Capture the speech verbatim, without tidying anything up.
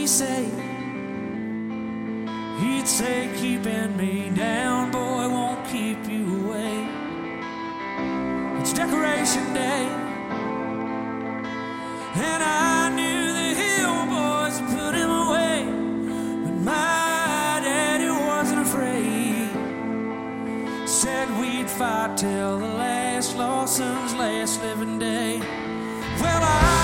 me say, he'd say keeping me down, boy, won't keep you away. It's Decoration Day, and I knew the Hill Boys would put him away, but my daddy wasn't afraid. Said we'd fight till the last Lawson's last living day. Well, I